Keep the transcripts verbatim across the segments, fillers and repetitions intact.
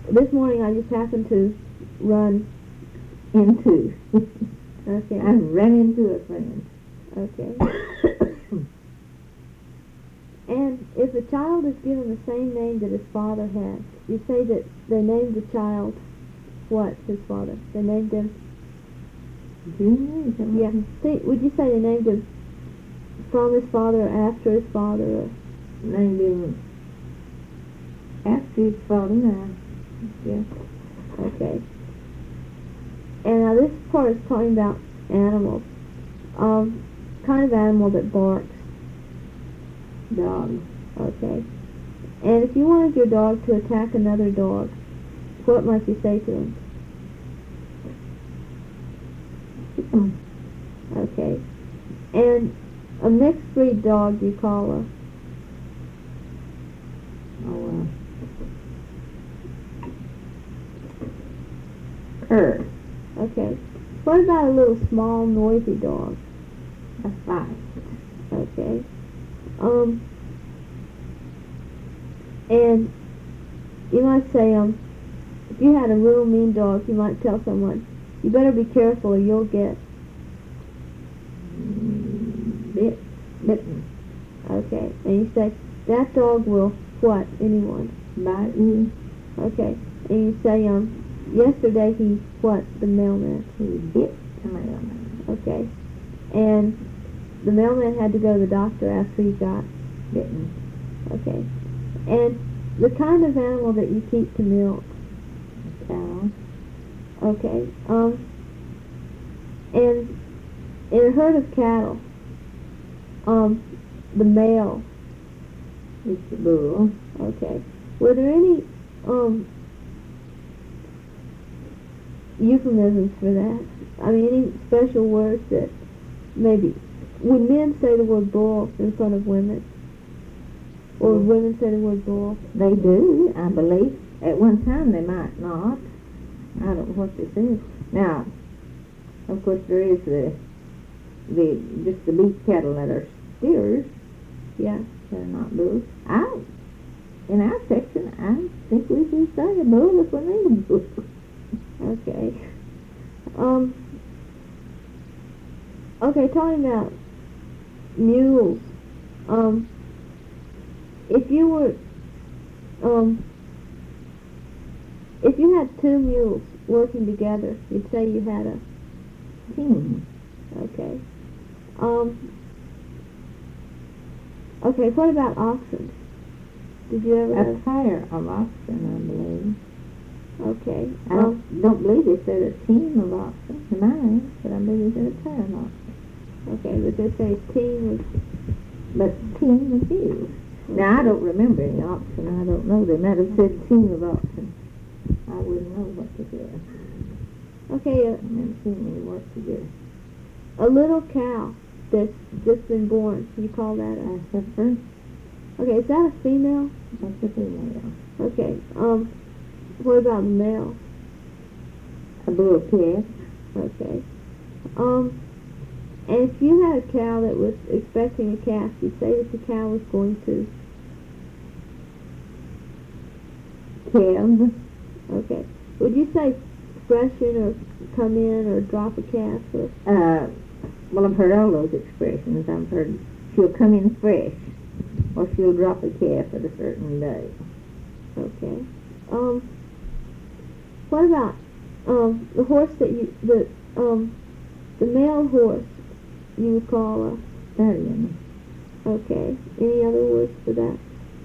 this morning I just happened to run into. Okay. I ran into a friend. Okay. And if a child is given the same name that his father had, you say that they named the child what, his father? They named him... Junior? Is that what Yeah. See, would you say they named him from his father or after his father? Or? Named him after his father now. Yeah. Okay. And now this part is talking about animals. Um, kind of animal that barks. Dog. Okay. And if you wanted your dog to attack another dog, what might you say to him? Mm. Okay. And a mixed breed dog you call a... Oh, uh, cur. Okay. What about a little small noisy dog? A fight. Okay. Um, and you might say, um, if you had a real mean dog, you might tell someone, you better be careful or you'll get... Bit. Bitten. Okay. And you say, that dog will what? Anyone? Bite you. Okay. And you say, um, yesterday he, what? The mailman. He bit the mailman. Okay. And the mailman had to go to the doctor after he got Bitten. Okay. And the kind of animal that you keep to milk. A cow. Okay. Um, and in a herd of cattle, um, the male. It's the bull. Okay. Were there any, um, euphemisms for that? I mean, any special words that maybe, would men say the word bull in front of women? Or would women say the word bull? They do, I believe. At one time they might not. I don't know what this is. Now, of course there is the, the just the beef cattle that are steers. Yeah. They're not bulls. I, in our section, I think we should say a bull if we need a bull. Okay. Um, okay, talking about mules. Um, if you were, um, if you had two mules working together, you'd say you had a Team. Okay. Um, okay, what about oxen? Did you ever A have... pair of oxen, I believe. Okay. I Um, don't, don't believe they said a team of oxen in mine, but I believe they said a pair of oxen. okay, but they say team was... But team of you. Now, I don't remember any oxen. I don't know. They might have said team of oxen. I wouldn't know what to do. Okay, uh, I've never seen any work together. a little cow that's just been born, you call that a... A heifer. Okay, is that a female? That's a female. Okay, um, what about the male? A bull calf. Okay. Um, and if you had a cow that was expecting a calf, you'd say that the cow was going to... Calve. Okay. Would you say freshen or come in or drop a calf or... Uh, well, I've heard all those expressions. I've heard she'll come in fresh, or she'll drop a calf at a certain day. Okay. Um, what about, um, the horse that you, the, um, the male horse you would call a... Stallion. Okay. Any other words for that?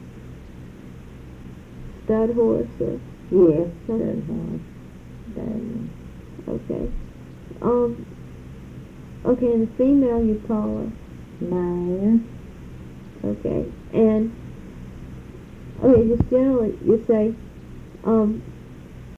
Stud horse or... Yes, stud horse. Stallion. Okay. Um, okay, and the female you call her... Mare. Okay. And, okay, just generally you say, um,